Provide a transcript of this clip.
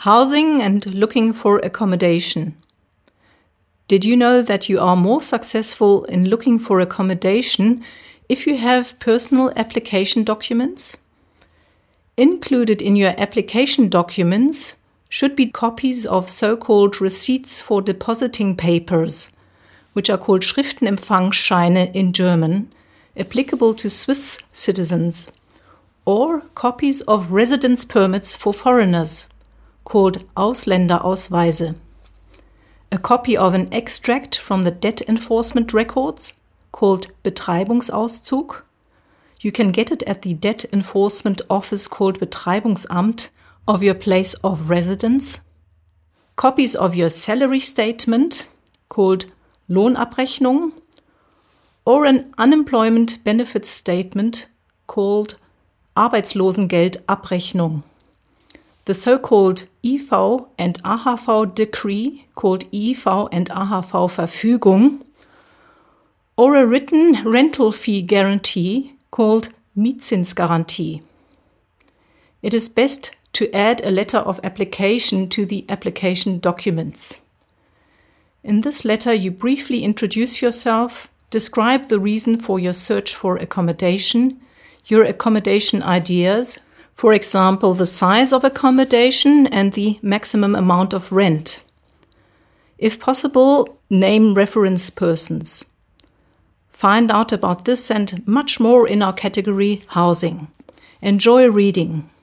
Housing and looking for accommodation. Did you know that you are more successful in looking for accommodation if you have personal application documents? Included in your application documents should be copies of so-called receipts for depositing papers, which are called Schriftenempfangsscheine in German, applicable to Swiss citizens, or copies of residence permits for foreigners, called Ausländerausweise. A copy of an extract from the debt enforcement records, called Betreibungsauszug. You can get it at the debt enforcement office called Betreibungsamt of your place of residence. Copies of your salary statement, called Lohnabrechnung, or an unemployment benefits statement called Arbeitslosengeldabrechnung. The so-called IV and AHV decree, called IV and AHV Verfügung, or a written rental fee guarantee, called Mietzinsgarantie. It is best to add a letter of application to the application documents. In this letter, you briefly introduce yourself, describe the reason for your search for accommodation, your accommodation ideas, for example, the size of accommodation and the maximum amount of rent. If possible, name reference persons. Find out about this and much more in our category Housing. Enjoy reading.